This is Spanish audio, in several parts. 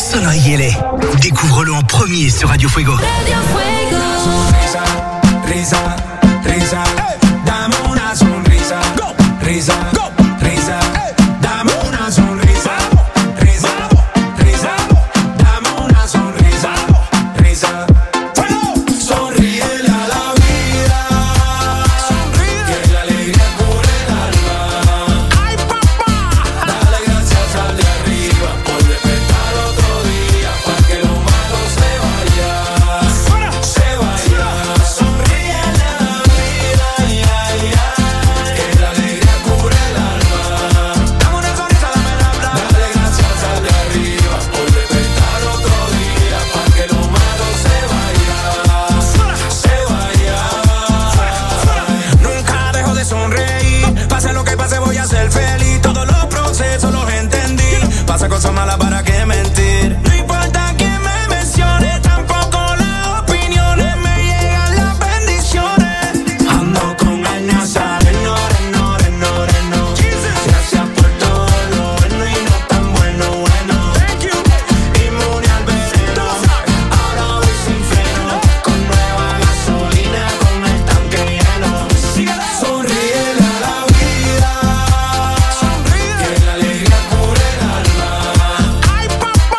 Sonríele. Découvre-le en premier sur Radio Fuego. Radio Fuego. Risa, risa, risa. Dame una sonrisa. Risa, risa. Dame una sonrisa. Risa, risa. Dame una sonrisa. Risa. Sonríele a la vida. Que la alegría cubre el alma. ¡Ay, papá! Dale gracias al de arriba por despertar otro día, para que lo malo se vaya. Se vaya. Sonríele a la vida, que la alegría cubre el alma. Dame una sonrisa, dame la plata. Dale gracias al de arriba por despertar otro día, para que lo malo se vaya. Se vaya. Nunca dejo de sonreír. Pase lo que pase, voy a ser feliz. Todos los procesos los entendí. Pasa cosas malas, para qué mentir. No importa quién me mencione, tampoco las opiniones. Me llegan las bendiciones. Ando con el nazareno, reno, reno, reno. Gracias por todo lo bueno y no tan bueno, bueno. Inmune al veneno. Ahora voy sin freno, con nueva gasolina, con el tanque lleno. Sonríele a la vida, que la alegría cubre el alma. ¡Ay, papá!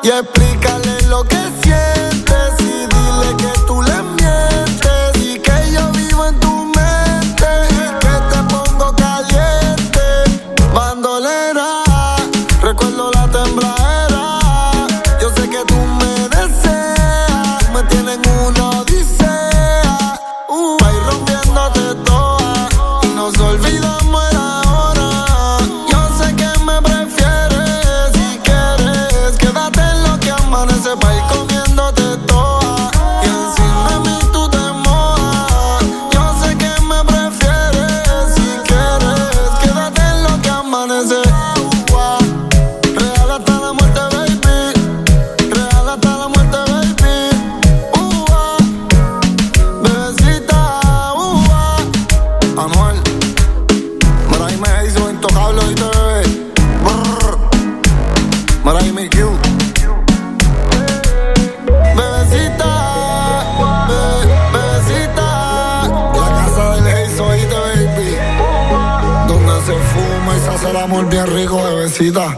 y explícale lo que sientes y dile que tú le mientes y que yo vivo en tu mente y que te pongo caliente. Bandolera, recuerdo la tembladera. Yo sé que tú me deseas, me tienes en una odisea. Va a ir rompiéndote toda y nos olvidamos de ahora. Yo sé que me prefieres, si quieres quédate en lo que amanece. Va a ir comiéndote toda y encima de mí tú te mojas. Yo sé que me prefieres, si quieres quédate en lo que amanece. Real hasta la muerte, baby. Real hasta la muerte, baby. Bebecita, Anuel. Mara y me hizo intocable, ¿oíste, bebé? Mara y me Q. Bebecita, bebecita. La casa del Haze, ¿oíste, baby? Donde se fuma y se hace el amor bien rico, bebecita.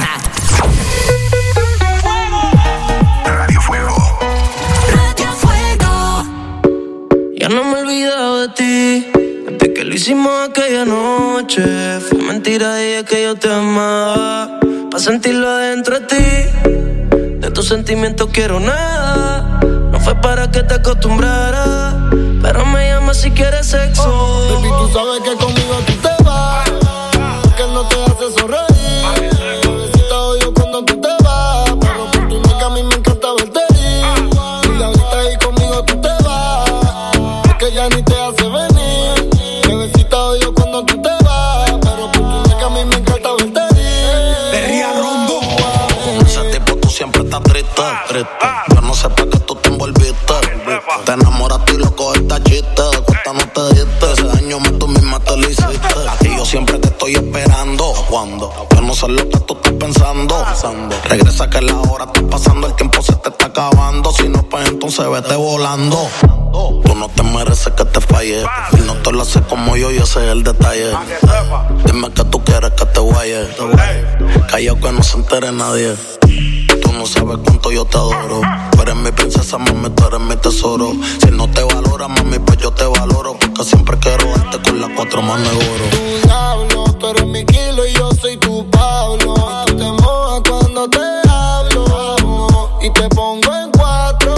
Radio Fuego. Radio Fuego. Ya no me he olvidado de ti, desde que lo hicimos aquella noche. Fue mentira, dije que yo te amaba, pa' sentirlo adentro de ti. De tus sentimientos quiero nada, no fue para que te acostumbraras, pero me llamas si quieres sexo. Baby, tú sabes que conmigo tú te vas, porque él no te hace sonreír. Bebecita, odio cuando tú te vas, pero por tu nalga a mí me encanta verte ir. Y ahorita ahí conmigo tú te vas, porque ya ni te hace venir. Bebecita, odio cuando tú te vas, pero por tu nalga a mí me encanta verte ir. Perría Rondo. Con ese tipo tú siempre estás triste, triste. Yo no sé para qué tú te envolviste. Te enamoraste y lo cogiste a chiste. De cuenta no te diste. Ese daño más tú misma te lo hiciste. Y yo siempre te estoy esperando. ¿Cuándo? Yo no sé lo que tú estás pensando. Regresa que la hora está pasando. El tiempo se te está acabando. Si no, pues entonces vete volando. Tú no te mereces que te falle. Y no te lo haces como yo y ese es el detalle. Dime que tú quieres que te guaye. Callao que no se entere nadie. Tú no sabes cuánto yo te adoro. Tú eres mi princesa, mami, tú eres mi tesoro. Si no te valora, mami, pues yo te valoro. Porque siempre quiero darte con las 4 manos de oro. Tu diablo, tú eres mi kilo y yo soy tu Pablo. Y tú te mojas cuando te hablo y te pongo en 4.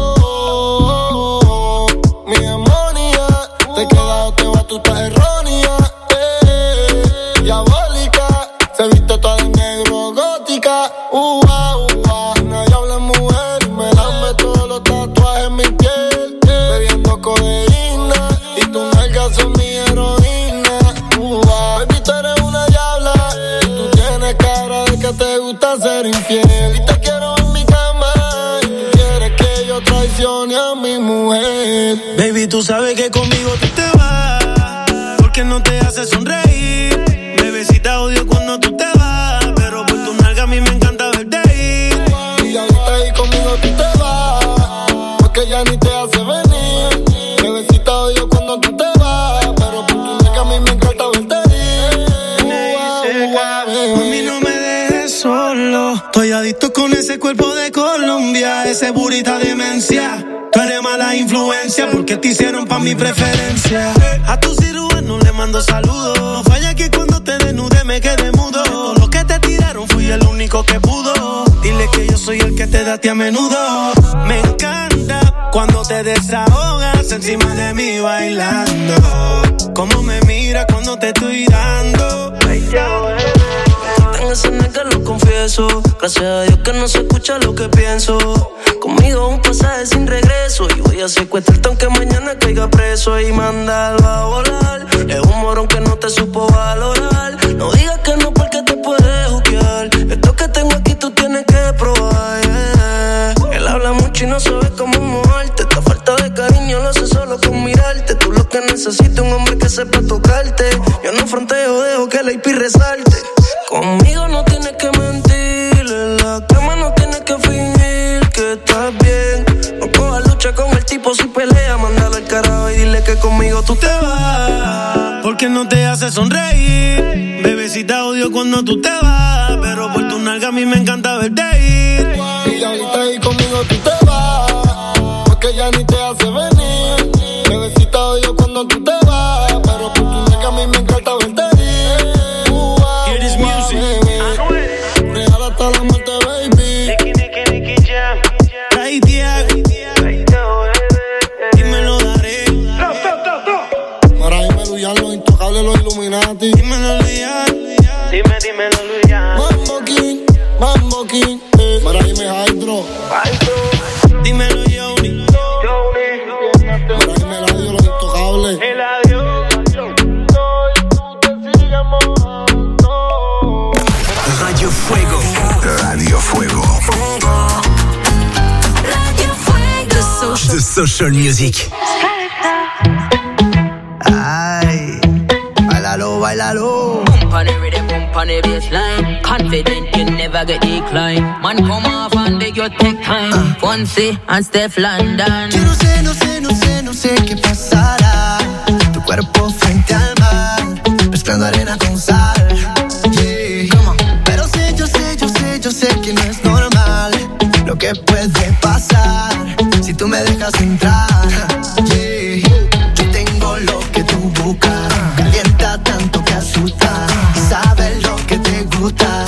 Mi demonia, te quedas o te vas, tú estás errónea. Diabólica, se viste toda de negro, gótica. Nadie habla mujer y me lame todos los tatuajes en mi piel. Bebiendo codeína y tus nalgas son mi heroína. Baby, tú eres una diabla y tú tienes cara de que te gusta ser infiel. Y te quiero en mi cama y tú quieres que yo traicione a mi mujer. Baby, tú sabes que conmigo tú te vas, porque no te hace sonreír. Bebecita, odio cuando tú te vas, pero por tu nalga a mí me encanta verte ir. Y ahorita ahí conmigo tú te vas, porque ya ni te hace venir. Bebecita, odio cuando tú te vas, pero por tu nalga a mí me encanta verte ir. Mami, no me dejes solo, estoy adicto con ese cuerpo de Colombia, ese burita demencia. Tú eres mala influencia porque te hicieron pa' mi preferencia. A tu cirujano le mando saludos. No falla que cuando te desnude me quedé mudo. Todo lo que te tiraron fui el único que pudo. Dile que yo soy el que te da a ti a menudo. Me encanta cuando te desahogas encima de mí bailando. Cómo me mira cuando te estoy dando. En esa nega lo confieso. Gracias a Dios que no se escucha lo que pienso. Conmigo un pasaje sin regreso. Y voy a secuestrarte aunque mañana caiga preso. Y mandarlo a volar. Es un morón que no te supo valorar. No digas que no porque te puedes juzgar. Esto que tengo aquí tú tienes que probar, yeah. Él habla mucho y no sabe cómo moverte. Esta falta de cariño lo hace solo con mirarte. Tú lo que necesitas un hombre que sepa tocarte. Yo no fronteo, dejo que la IP resalte. Conmigo no tienes que mentir, en la cama no tienes que fingir que estás bien. No cojas lucha con el tipo si pelea, mándalo al carajo y dile que conmigo tú te vas, porque no te hace sonreír. Bebecita, odio cuando tú te vas, pero por tu nalga a mí me encanta verte ir. Y ahorita ahí conmigo tú te vas, porque ya ni te hace venir. Bebecita odio cuando tú te vas, pero por tu neca a mí me encanta verte ir. Hear this music. Real hasta la muerte, baby. Nicky Jam. Trae Diego, dímelo daré. Para irme Luyan, los intocables, los Illuminati. Dímelo Luyan. Dímelo, Luyan. Mambo King, para irme Hydro. Dímelo Johnny. Para irme Eladio, los intocables. Radio Fuego. Radio Fuego. Radio Fuego. The Social Music. Ay, bailalo, bailalo. Pump on the rhythm, pump on the bassline. Confident you never get declined. Man, come off and beg your take time. Fonzie and Steph London. Yo no sé qué pasará. Tu cuerpo frente al mar, mezclando arena con sal. Yeah. Pero yo sé que no es normal lo que puede pasar si tú me dejas entrar. Yeah. Yo tengo lo que tú buscas, calienta tanto que asusta. Sabes lo que te gusta,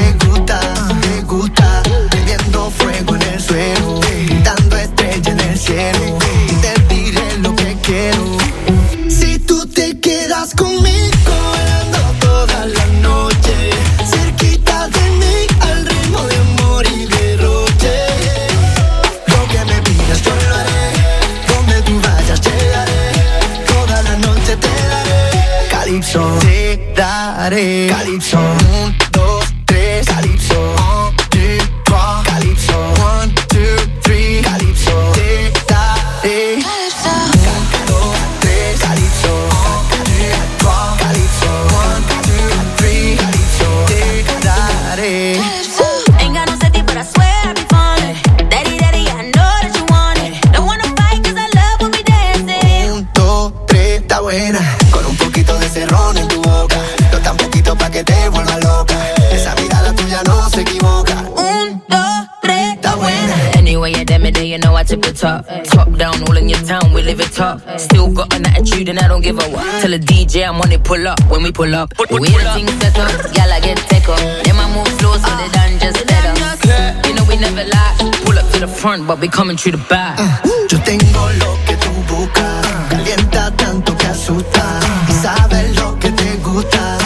prendiendo fuego en el suelo, pintando estrella en el cielo. Y te diré lo que quiero. Si tú te quedas conmigo, bailando toda la noche, cerquita de mí, al ritmo de amor y derroche. Lo que me pidas yo lo haré, donde tú vayas llegaré, toda la noche te daré. Calypso, te daré. Calypso, 1, 2, 3, Calypso, 1, 2, 3, Calypso, 1, 2, 3, Calypso, te daré. 1, 2, 3, Calypso, 1, 2, 3, Calypso, 1, 2, 3, Calypso, te daré. Ain't got no safety, but I swear I be falling. Daddy, I know that you want it. Don't wanna fight, cause I love when we dancing. 1, 2, 3, está buena. Con un poquito de cerrón en tu boca, no tan poquito pa' que te vuelva loca. Esa mirada tuya no se equivoca. 1, 2, 3, Está buena. Anyway, you damn it, then you know I tip it top. Top down, all in your town, we live it top. Still got an attitude and I don't give a what. Tell the DJ I'm on it, pull up when we pull up. We the thing set up, y'all I get take up. Then I move slow so they done just let up. You know we never lie. Pull up to the front, but we coming through the back. Yo tengo lo que tú buscas, calienta tanto que asusta. Y sabes lo que te gusta,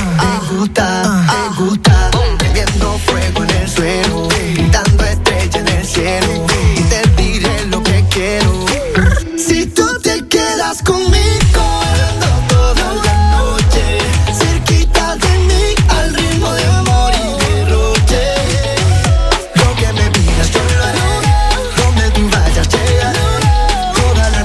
prendiendo fuego en el suelo, pintando estrella en el cielo. Y te diré lo que quiero. Si tú te quedas conmigo, bailando toda la noche, cerquita de mí, al ritmo de amor y derroche. Lo que me pidas yo lo haré, donde tú vayas llegaré, toda la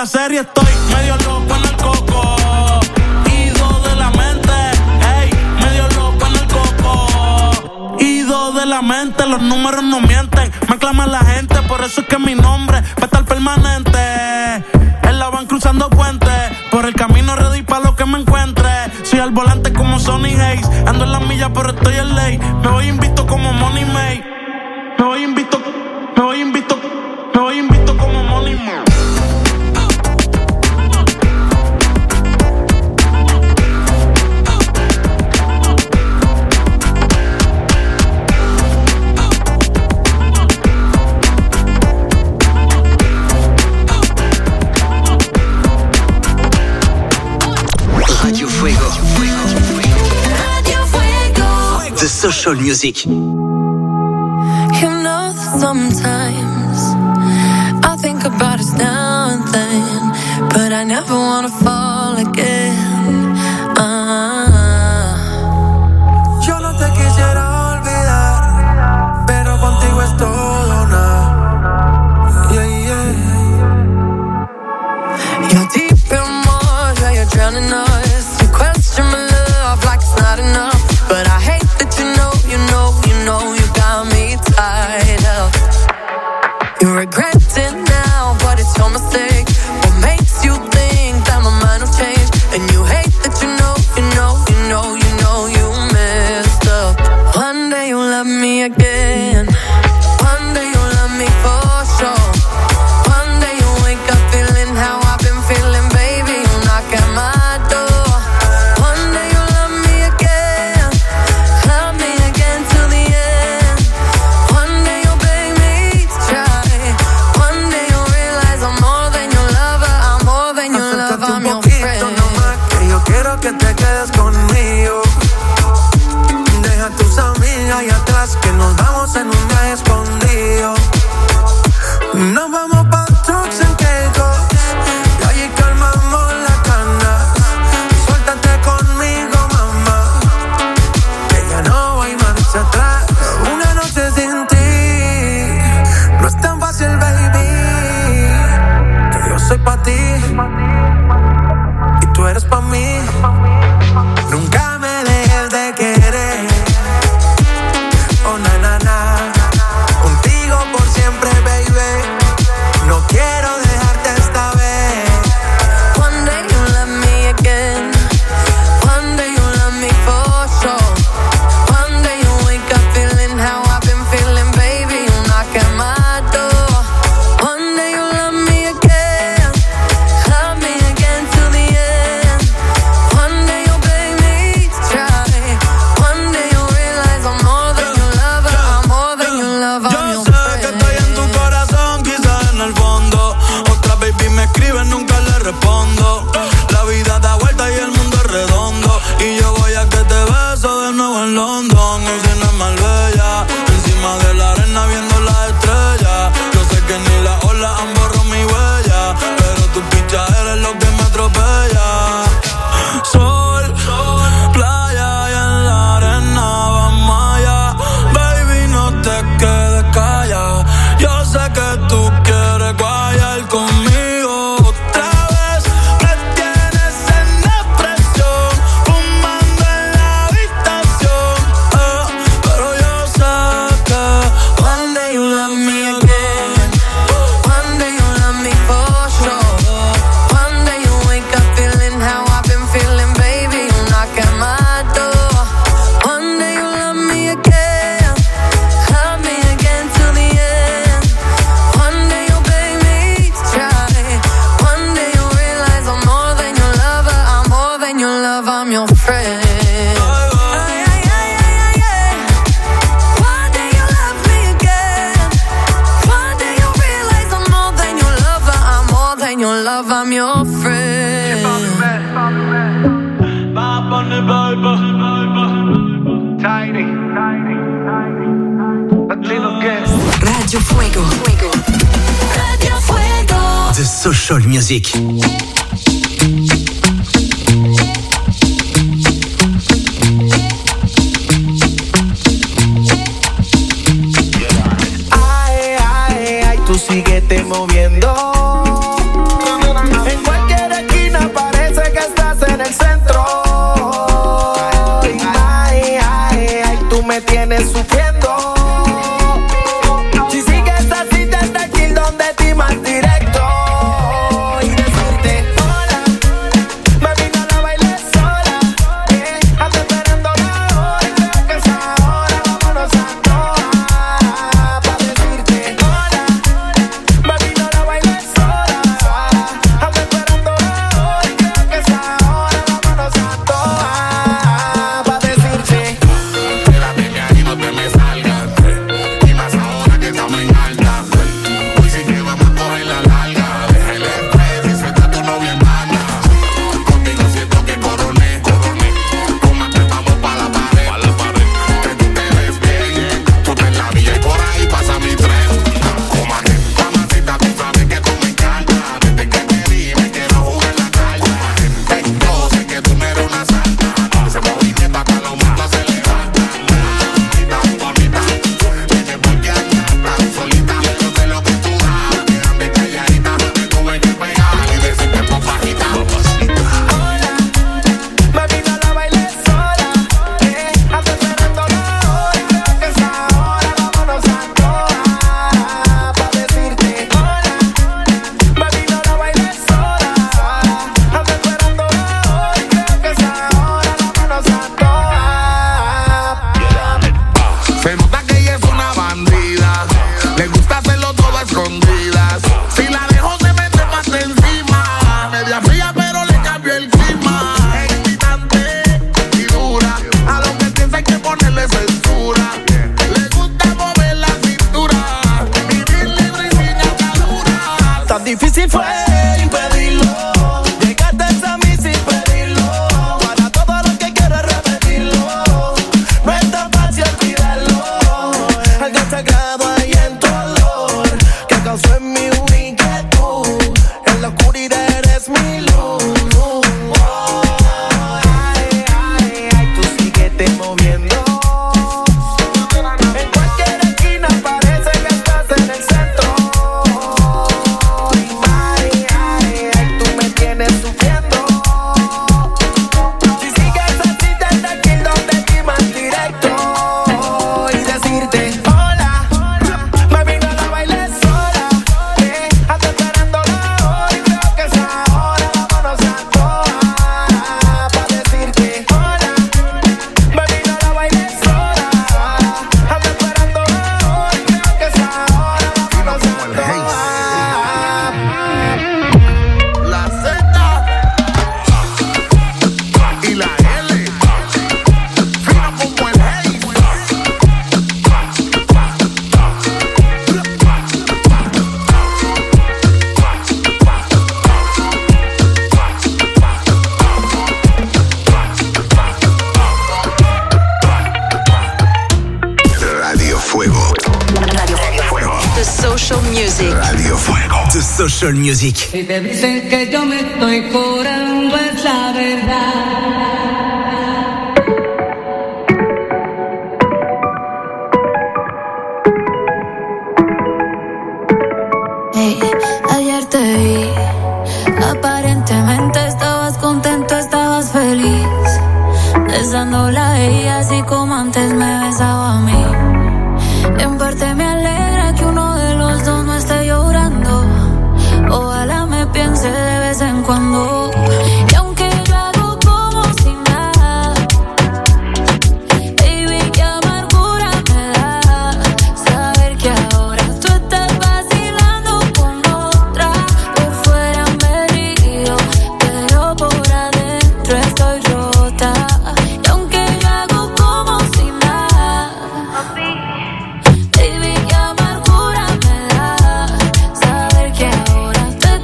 la serie estoy medio loco en el coco. Ido de la mente, ey, medio loco en el coco. Ido de la mente, los números no mienten. Me aclama la gente, por eso es que mi nombre va a estar permanente. En la van cruzando puentes, por el camino ready pa' lo que me encuentre. Soy al volante como Sonny Hayes, ando en la milla pero estoy en ley. Me voy invito como Money May. Me voy invito como Money May. Radio Fuego. Radio Fuego. The Social Music. You know that sometimes I think about us now and then, but I never wanna fall again. Yo no te quisiera olvidar, pero contigo es todo nada. Yeah, yeah. You're deep in water, you're drowning us. You question my love like it's not enough, but I hate that you know you got me tied up. You regret it now, but it's your mistake. What makes you think that my mind will change? And you hate that you messed up. One day you'll love me again. One day you'll love me for sure. One day you'll wake up feeling how I've been feeling, baby. You'll knock at my door. One day you'll love me again till the end. One day you'll beg me to try. One day you'll realize I'm more than your lover. I'm more than your lover. I'm your friend. Nomás que yo quiero que te quedes conmigo. Deja tus amigas allá atrás, que nos vamos en un viaje escondido. Nos vamos pa' trucks en Caicos y allí calmamos la cana. Suéltate conmigo, mamá, que ya no hay marcha atrás. Una noche sin ti no es tan fácil, baby, que yo soy pa' ti y tú eres pa' mí. Nunca me dejes de querer. Oh, na, na, na. Contigo por siempre, baby. No quiero dejarte esta vez. One day you'll love me again. One day you'll love me for sure. One day you'll wake up feeling how I've been feeling, baby. You'll knock at my door. One day you'll love me again till the end. One day you'll beg me to try. One day you'll realize I'm more than your lover. I'm more than your lover. I'm Yo your sé que estoy en tu corazón, quizás en el fondo. Otra baby me escribe, nunca le respondo. La vida da vuelta y el mundo es redondo. Y yo voy a que te beso de nuevo en London. Cocina más bella, encima de la arena viendo las estrellas. Yo sé que ni las olas han borrado mi huella, pero tu picha eres lo que me atropella. Sol, playa y en la arena vamos allá. Baby, no te quedes callada. Yo sé que tú quieres guayar conmigo otra vez. Me tienes en depresión, fumando en la habitación. Pero yo sé que one day you'll love me again. One day you'll love me for sure. One day you'll wake up feeling how I've been feeling, baby. You'll knock at my door. One day you'll love me again till the end. One day you'll beg me to try. One day you'll realize I'm more than your lover. I'm more than your lover. I'm your friend. One day you'll love me again. One day you'll realize I'm more than your lover. I'm more than your lover. I'm your friend. Tiny. Radio Fuego. Radio Fuego. The Social Music. Ay, ay, ay, tú síguete moviendo. difícil fue impedirlo. Llegaste a mí sin pedirlo. Para todo lo que quiero repetirlo. No es tan fácil olvidarlo. Algo sagrado hay en tu olor que causó en mí una inquietud. En la oscuridad eres mi luz. Social Music. Si te dicen que yo me estoy curando es la verdad. Hey, ayer te vi, aparentemente estabas contento, estabas feliz, besándola a ella así como antes me besaba a mí. En parte me alegra que uno de los dos no esté llorando. Ojalá me piense de vez en cuando. Y aunque yo hago como si nada, baby, qué amargura me da saber que ahora tú estás vacilando con otra. Por fuera me río, pero por adentro estoy rota. Y aunque yo hago como si nada, baby, qué amargura me da saber que ahora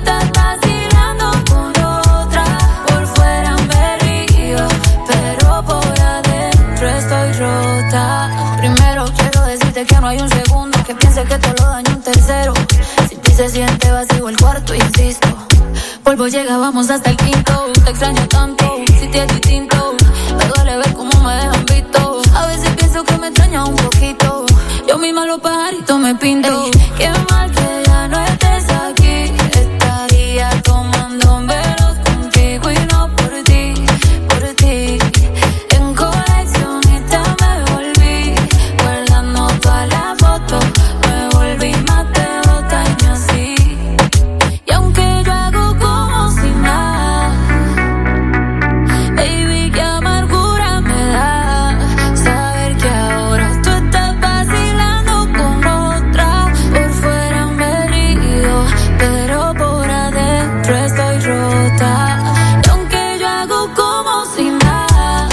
primero quiero decirte que no hay un segundo que piense que te lo daño un tercero. Si ti se siente vacío el cuarto, insisto, polvo llega, vamos hasta el quinto. Te extraño tanto, si te es distinto. Me duele ver cómo me dejan visto. A veces pienso que me extraña un poquito. Yo misma los pajaritos me pinto. Ey, qué mal que ya no estés aquí. Estaría tomando velos contigo y no por ti, por ti. En coleccionista me volví, guardando todas las fotos. Me volví más de 2 años así. Y aunque yo hago como si nada, baby, qué amargura me da saber que ahora tú estás vacilando con otra. Por fuera me río, pero por adentro estoy rota. Y aunque yo hago como si nada,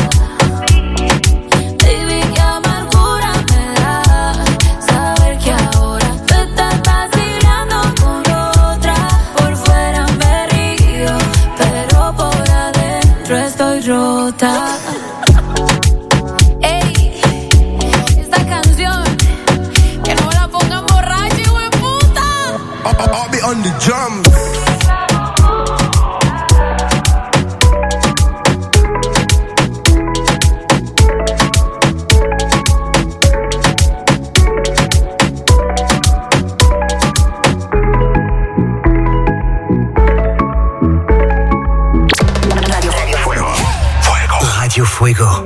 baby, qué amargura me da saber que ahora tú estás vacilando con otra. Por fuera me río, pero por adentro estoy rota. Ey, esta canción que no la pongan borracha, hijo de puta. I'll be on the drums. Radio Fuego.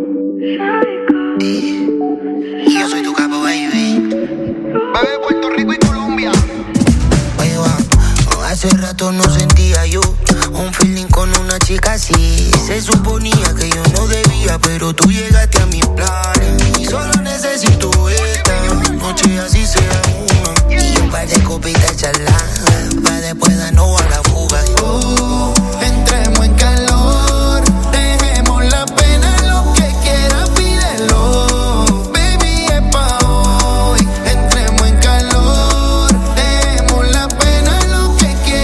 Y yo soy tu capo, baby. Bebé, Puerto Rico y Colombia. Oye, va, hace rato no sentía yo un feeling con una chica así. Se suponía que yo no debía, pero tú llegaste a mis planes. Y solo necesito esta noche, así sea una. Y un par de copitas charladas, pa' después darnos a la fuga. Entremos en calor, dejemos la pena, lo que quieras pídelo. Baby, es pa' hoy. Entremos en calor, dejemos la pena, lo que quieras.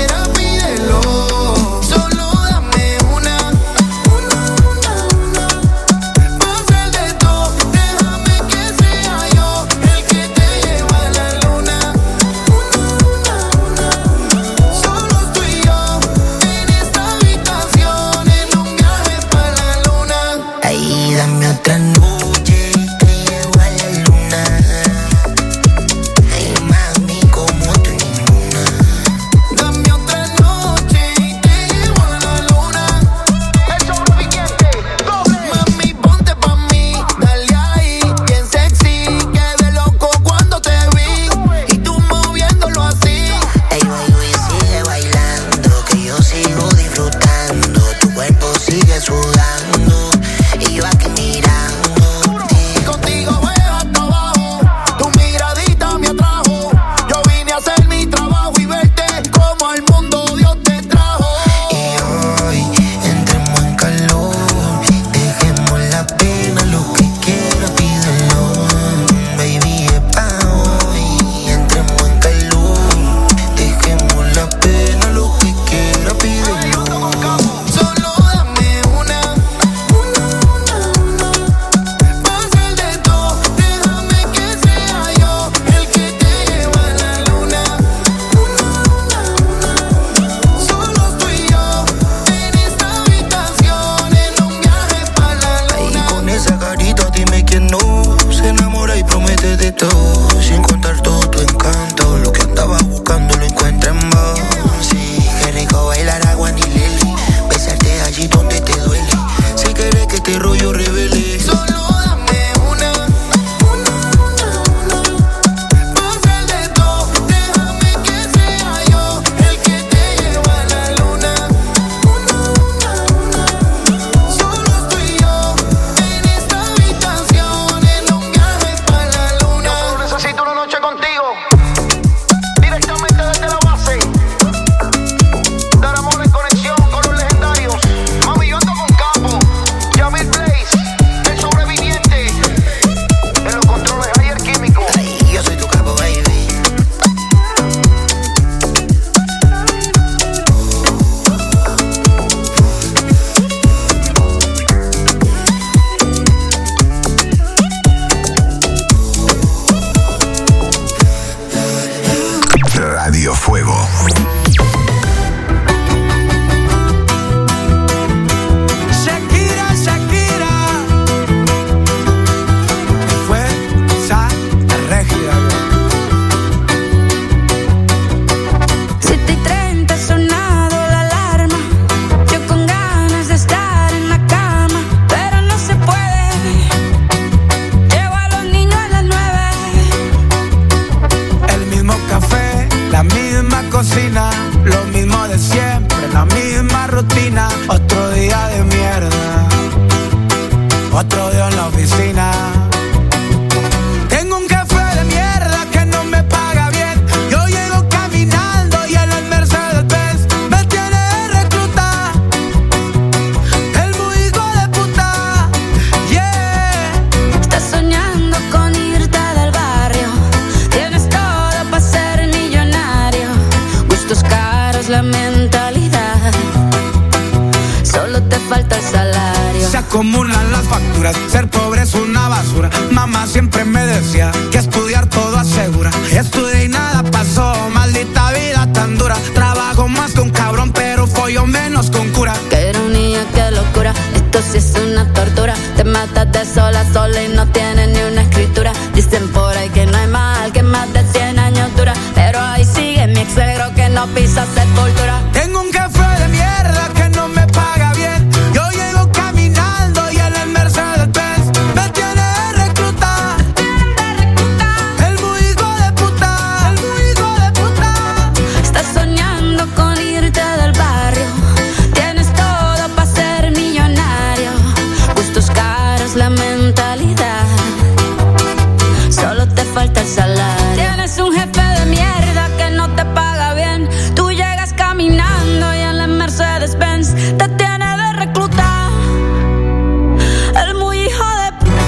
mismo de siempre, la misma rutina. Otro día de mierda, otro día en la oficina. Tengo un jefe de mierda que no me paga bien. Yo llego caminando y él en Mercedes-Benz me tiene de recluta. El muy hijo de puta, yeah. Estás soñando con irte del barrio. Tienes todo para ser millonario. Gustos caros, la mentalidad. Solo te falta el salario. Se acumulan las facturas, ser pobre es una basura. Mamá siempre me decía que estudiar todo asegura. Estudié y nada pasó, maldita vida tan dura. Trabajo más que un cabrón, pero follo menos con cura. Qué ironía, qué locura, esto sí es una tortura. Te matas de sol a sol y no tienes ni una escritura. Dicen por ahí que no hay mal, que más de 100 años dura. Pero ahí sigue mi ex suegro que no pisa sepultura. Tengo un jefe de mierda que no me paga bien. Yo llego caminando y él en Mercedes-Benz me tiene de recluta. El muy hijo de puta, el muy hijo de puta. Estás soñando con irte del barrio. Tienes todo para ser millonario. Gustos caros, la mentalidad. Solo te falta el salario. Tienes un jefe de mierda que no te paga bien. Tú llegas caminando y en la Mercedes-Benz te tiene de recluta. El muy hijo de...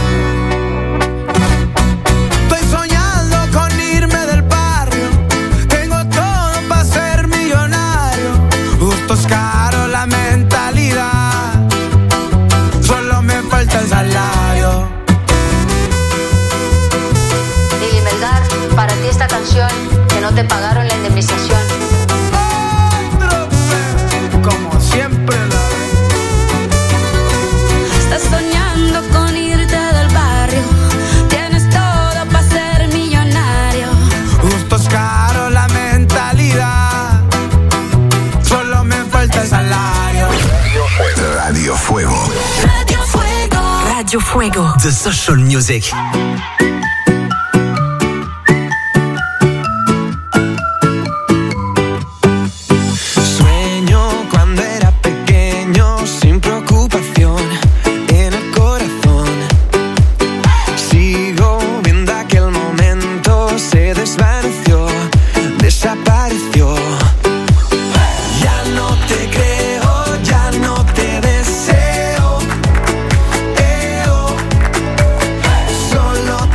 Estoy soñando con irme del barrio. Tengo todo para ser millonario. Gustos caros, la mentalidad. Solo me falta el salario. Lili Melgar, para ti esta canción, que no te pagaron la indemnización. Como siempre la Estás soñando con irte del barrio. Tienes todo para ser millonario. gustos caros, la mentalidad. Solo me falta el salario. Radio Fuego. Radio Fuego. Radio Fuego. The Social Music. Sueño cuando era pequeño, sin preocupación en el corazón. Sigo viendo aquel momento, se desvaneció, desapareció. Ya no te creo, ya no te deseo. Solo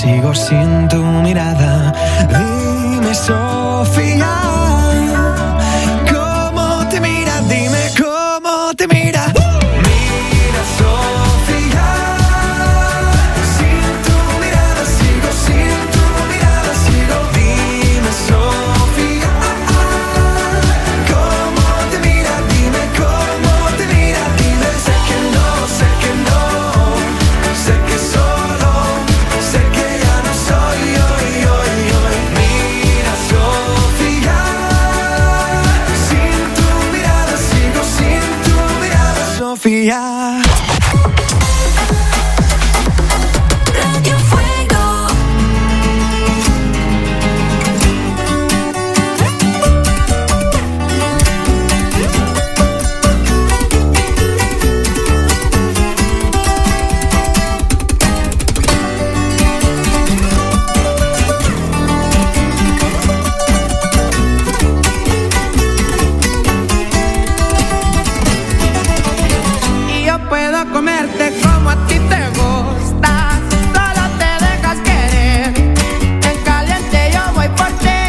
sigo sin tu mirada. Dime, Sofía, ¿cómo te mira? Dime cómo te mira. Mira, Sofía, sin tu mirada sigo, sin tu mirada sigo. Dime, Sofía, ¿cómo te mira? Dime cómo te mira. Dime, sé que no, sé que solo, sé que ya no soy hoy. Mira, Sofía, sin tu mirada sigo, sin tu mirada, Sofía. Radio Fuego. Y yo puedo comerte como a ti te gusta, solo te dejas querer. En caliente yo voy por ti.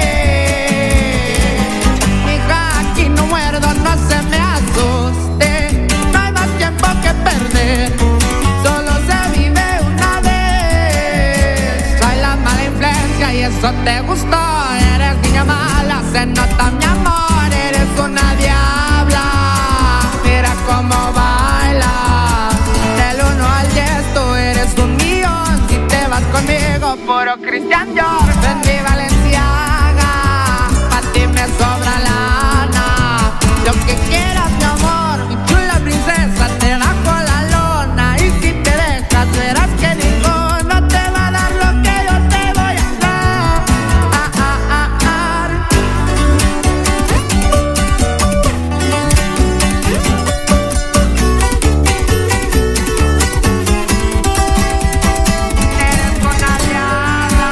Mija, aquí no muerdo, no se me asuste. No hay más tiempo que perder, solo se vive una vez. Soy la mala influencia y eso te gustó. Eres niña mala, se nota mi amor. Eres una diabla, mira cómo baila. Del 1 al 10 tú eres 1.000.000. Si te vas conmigo, puro Christian Dior. Vendí Valenciaga, pa' ti me sobra lana. Lo que quieras, mi amor, mi chula princesa, te bajo la lona. Y si te dejas, verás que ninguno te va a dar lo que yo te voy a dar. Eres una diabla.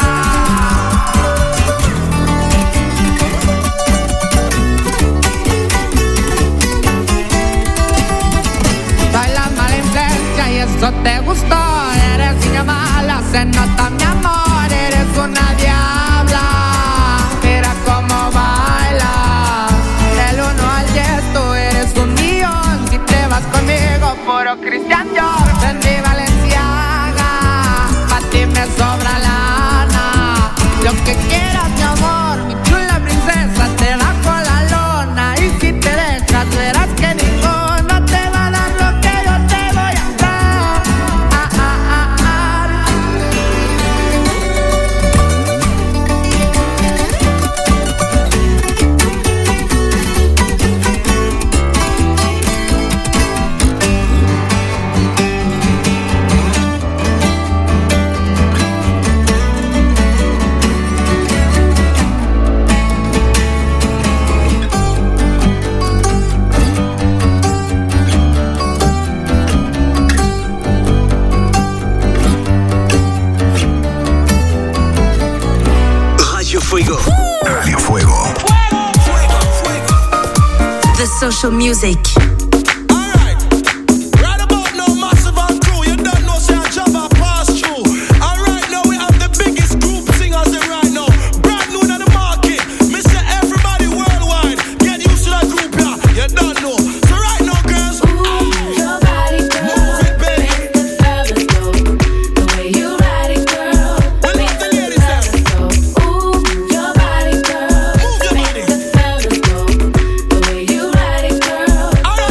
Soy la mala influencia y eso te gustó. Eres niña mala, se nota mi amor. Eres una diabla, mira cómo bailas. Del 1 al 10 tú eres 1.000.000. Si te vas conmigo, puro Christian Dior. Vendí Valenciaga, pa' ti me sobra lana. Lo que quieras, mi amor, mi chula princesa, te bajo la lona. Y si te dejas, verás que ninguno te va a dar lo que yo te voy a dar. Radio Fuego. Radio Fuego. The social music. Right about now, massive and true. You don't know, say I jump and pass through. And right now, we have the biggest group singers in right now. Brand new in the market. Me say everybody worldwide. Get used to that group, yeah. You don't know. So right now, girls, Your body, girl, move it, baby. makes the fellas go. The way you ride it, girl, We love makes the the ladies there. fellas go. Ooh, your body, girl, Move your makes body. the fellas go. The way you ride it, girl, All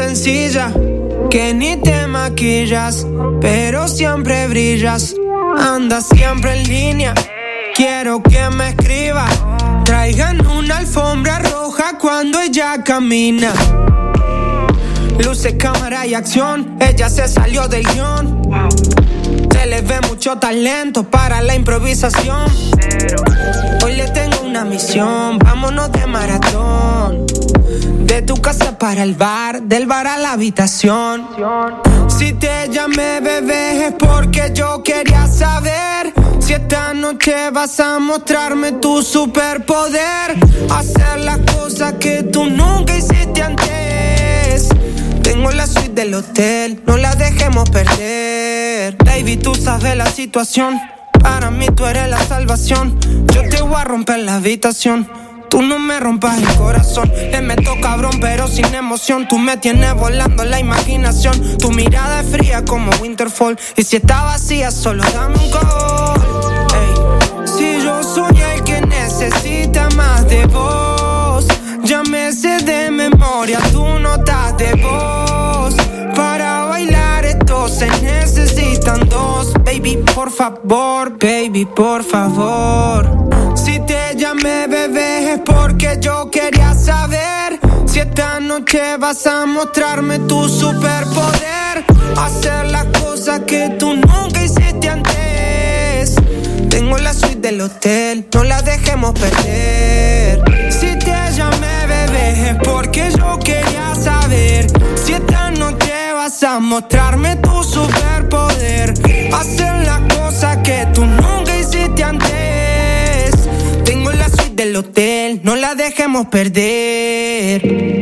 sencilla, que ni te maquillas, pero siempre brillas. Andas siempre en línea, quiero que me escriba. Traigan una alfombra roja cuando ella camina. Luces, cámara y acción, ella se salió del guión. Se le ve mucho talento para la improvisación. Hoy le tengo una misión, vámonos de maratón. De tu casa para el bar, del bar a la habitación. Si te llamé bebé es porque yo quería saber si esta noche vas a mostrarme tu superpoder. Hacer las cosas que tú nunca hiciste antes. Tengo la suite del hotel, no la dejemos perder. Baby, tú sabes la situación, para mí tú eres la salvación. Yo te voy a romper la habitación, tú no me rompas el corazón. Le meto cabrón pero sin emoción, tú me tienes volando la imaginación. Tu mirada es fría como Winterfall, y si está vacía solo dame un call. Ey. Si yo soy el que necesita más de vos, ya me sé de memoria tu nota de voz. Para bailar esto se necesitan dos. Baby, por favor, baby, por favor. Si te llamé bebé es porque yo quería saber si esta noche vas a mostrarme tu superpoder. Hacer las cosas que tú nunca hiciste antes. Tengo la suite del hotel, no la dejemos perder. Si te llamé bebé es porque yo quería saber si esta noche vas a mostrarme tu superpoder. Hacer las cosas que tú nunca hiciste antes. Tengo la suite del hotel, no la dejemos perder.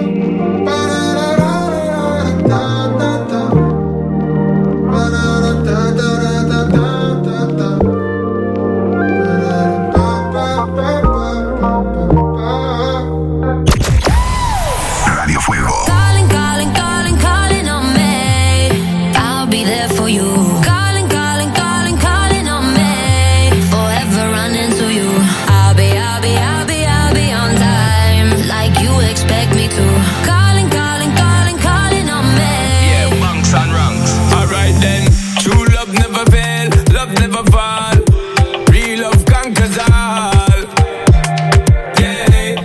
Radio Fuego. Calling, calling, calling, calling on me. I'll be there for you. Calling, calling, calling, calling on me. Forever running to you. I'll be on time, like you expect me to. Calling, calling, calling, calling on me. Yeah, bunks and ranks. Alright then, true love never fail, love never fall. Real love conquers all. Yeah.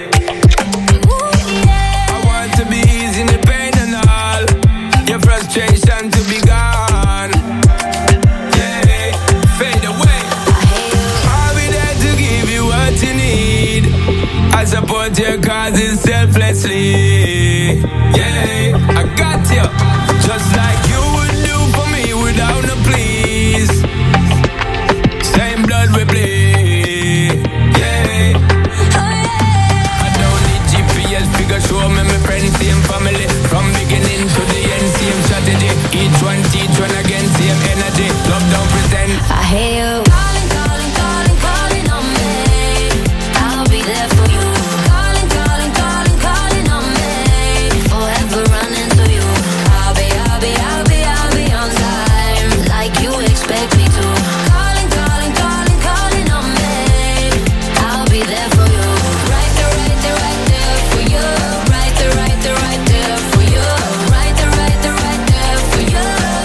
I want to be easy in the pain and all. Your frustration to be gone. Yeah, fade away. I'll be there to give you what you need. I support your causes selflessly. Yeah, I got you. Just like you would do for me without no please. Same blood we bleed. Yeah. I don't need GPS figure show me my friends, same family. From beginning to the end, same strategy. Each one teach one again, same energy. Love don't pretend. I hear you. Calling, calling, calling, calling on me. I'll be there for you. Calling, calling, calling, calling on me. Forever running to you. I'll be on time, like you expect me to. Calling, calling, calling, calling on me. I'll be there for you. Right there, right there, right there for you. Right there, right there, right there for you. Right there, right there, right there for you.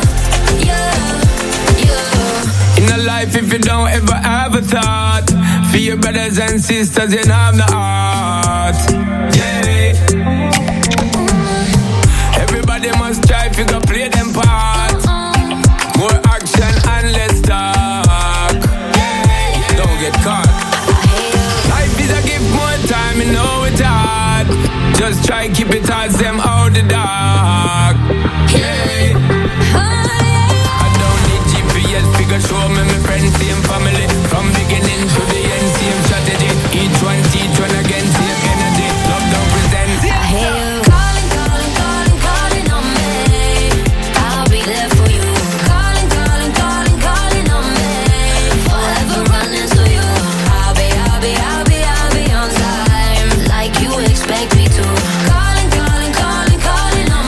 Yeah. In a life, if you don't ever have a thought for your brothers and sisters, you don't have the heart. Yeah. Everybody must try if you go play them part. More action and less talk. Yeah. Don't get caught. Life is a gift, more time, you know it's hard. Just try keep it towards them out the dark. Yeah. I don't need GPS figure show me my friends, same family. From beginning to the end, same strategy. Each one teach one again, same energy. Love don't pretend. I hear you. Calling, calling, calling, calling on me. I'll be there for you. Calling, calling, calling, calling on me. Forever running to you. I'll be on time, like you expect me to. Calling, calling, calling, calling on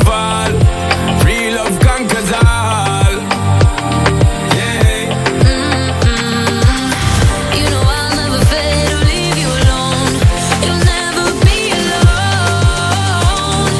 fall. Real love conquers all. Yeah. You know I'll never fail to leave you alone. You'll never be alone.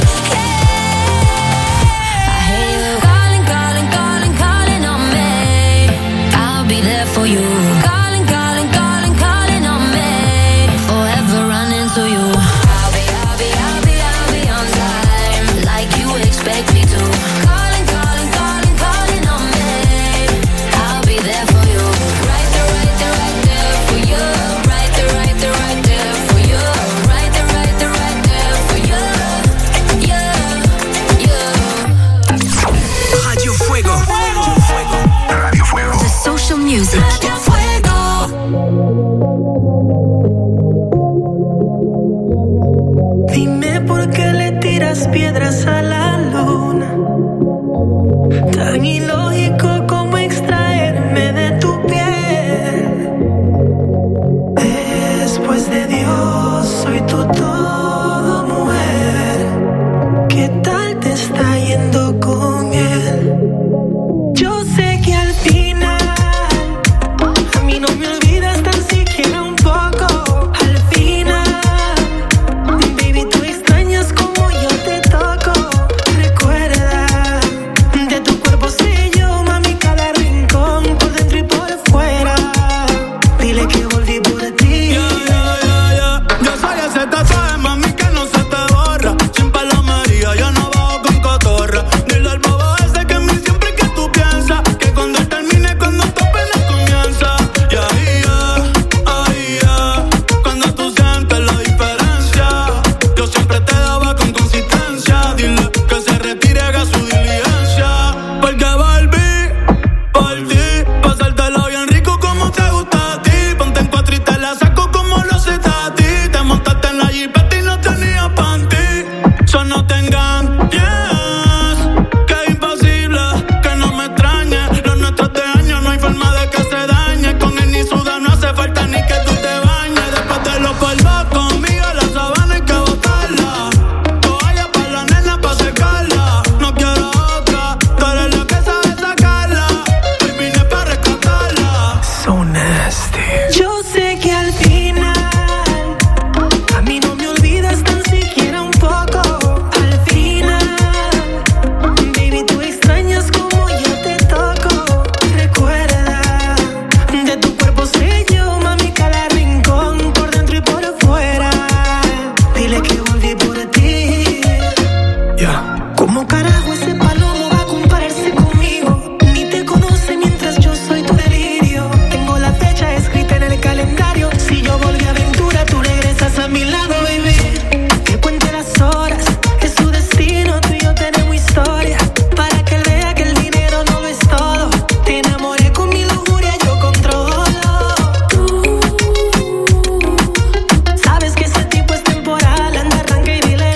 Yeah. I hear you calling, calling, calling, calling on me. I'll be there for you. Calling, calling, calling, calling on me. Forever running to you. I'll be on time, like you expect me to. Calling, calling, calling, calling on me. I'll be there for you. Right there, right there, right there for you. Right there, right there, right there for you. Right there, right there, right there for you. Yeah, yeah. Radio Fuego. Radio Fuego. The social music. Dime por qué le tiras piedras a la luna. Tan ilógico como extraerme de tu piel. Después de Dios, soy tu todo, mujer. ¿Qué tal te está yendo con él? Yo sé que al final a mí no me olvidas tan siquiera un poco. Al final, baby, tú extrañas como yo te toco. Recuerda, de tu cuerpo sé yo, mami, cada rincón, por dentro y por fuera. Dile que volví por ti. Yo soy ese tatuaje, mami, que no se te borra. Sin palomería, yo no bajo con cotorra. Dile al bobo ese que en mí siempre que tú piensas. Que cuando él termine, cuando tu pena comienza. Y ahí ya, cuando tú sientes la diferencia. Yo siempre te daba con consistencia. Dile que se retire, haga su diligencia. Porque volví por ti, pasártelo bien rico como te gusta a ti. Ponte en cuatro y te la saco como lo haces a ti. Te montaste en la jipeta y no tenía panty. So no te engañes, que es imposible que no me extrañe. Los nuestros de años no hay forma de que se dañe. Con él ni suda, no hace falta ni que tú te bañes. Después de los polvos conmigo, la sabana hay que botarla. Toalla para la nena pa' secarla. No quiero otra, tú eres la que sabe sacarla. Hoy vine pa' rescatarla. So nasty. Yo sé que al final a mí no me olvidas tan siquiera un poco. Al final, baby, tú extrañas como yo te toco. Recuerda, de tu cuerpo sé yo, mami, cada rincón, por dentro y por fuera. Dile que volví por ti. ¿Cómo carajo ese palomo va a compararse conmigo? Ni te conoce mientras yo soy tu delirio. Tengo la fecha escrita en el calendario. Si yo volví a aventura, tú regresas a mi lado, baby. Que cuente las horas, es su destino. Tú y yo tenemos historia. Para que él vea que el dinero no lo es todo. Te enamoré con mi lujuria, yo controlo. Tú sabes que ese tipo es temporal. Anda, arranca y dile.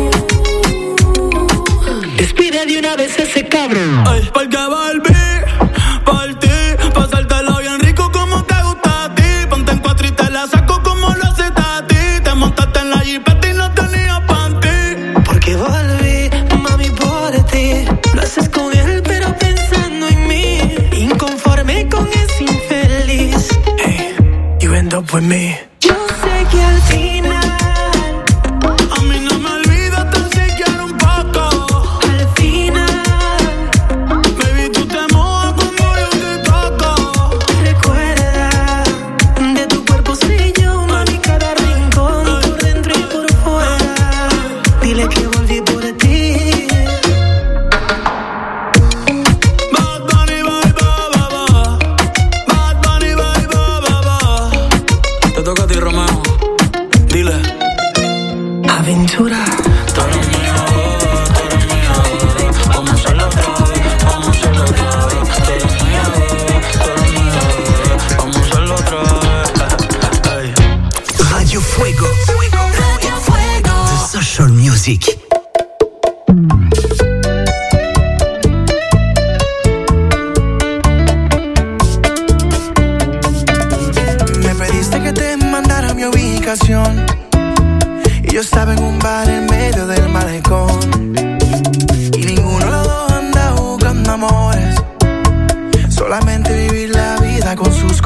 Despide de una vez ese cabrón. Ay, porque volví por ti, pasártelo bien rico como te gusta a ti. Ponte en cuatro y te la saco como lo haces a ti. Te montaste en la jipeta y no tenía panty. Porque volví, mami, por ti. Lo haces con él, pero pensando en mí. Inconforme con ese infeliz. Hey, you end up with me. Yo sé que al final A mí no me olvidas tan siquiera un poco. al final, Baby, tú te mojas cuando yo te toco. recuerda, de tu cuerpo sé yo, mami, cada rincón, por dentro y por fuera. Dile que volví por ti. Bad Bunny, bye, bye, bye, bye. Bad Bunny, bye, bye, bye, bye. Te toca a ti.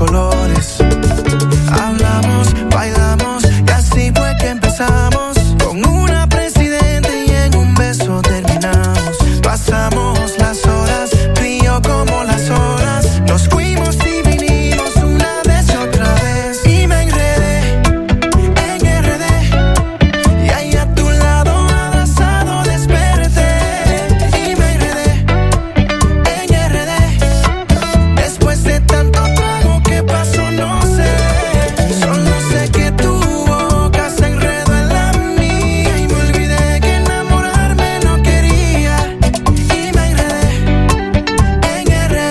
colores. Hablamos, bailamos y así fue que empezamos. Con una presidente y en un beso terminamos. Pasamos las horas, frío como las horas. Nos fuimos y vinimos una vez y otra vez. Y me enredé en RD. Y ahí a tu lado abrazado desperté. Y me enredé en RD. Después de tanto trago que pasó no sé. Solo sé que tu boca se enredó en la mía. Y me olvidé que enamorarme no quería. Y me enredé en RD.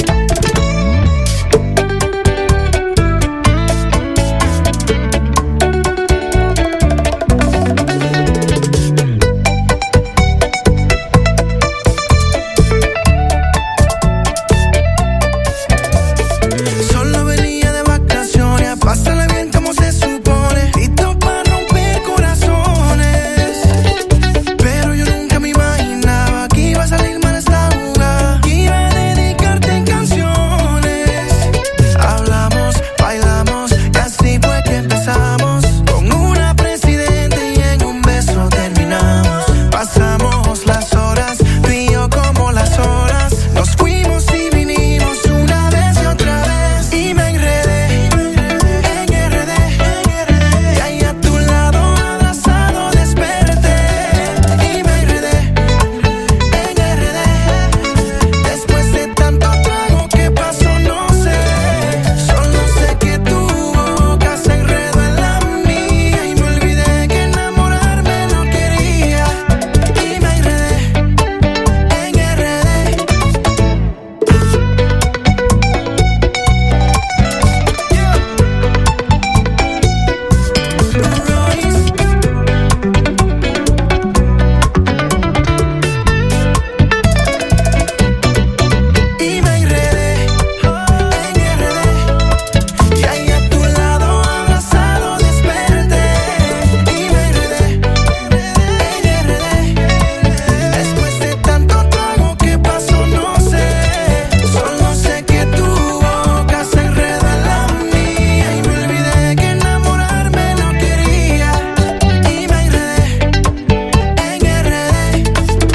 Solo venía de vacaciones a pasarla bien como se supone. Listo para romper corazones. Pero yo nunca me imaginaba que iba a salir mal esta jugada. Que iba a dedicarte en canciones. Hablamos, bailamos y así fue que empezamos. Con una presidente y en un beso terminamos. Pasamos las horas, frío como las horas. Nos fuimos y vinimos una vez y otra vez. Y me enredé en RD. Y ahí a tu lado abrazado desperté. Y me enredé en RD. Después de tanto trago que pasó no sé. Solo sé que tu boca se enredó en la mía. Y me olvidé que enamorarme no quería. Y me enredé en RD. Y me enredé en RD. Y ahí a tu lado abrazado desperté. Y me enredé en RD. Después de tanto trago que pasó no sé. Solo sé que tu boca se enredó en la mía. Y me olvidé que enamorarme no quería. Y me enredé en RD.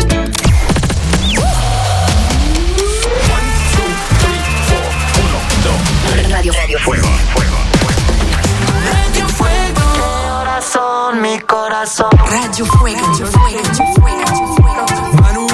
Radio Fuego. Radio Fuego. Corazón, mi corazón. Radio Fuego.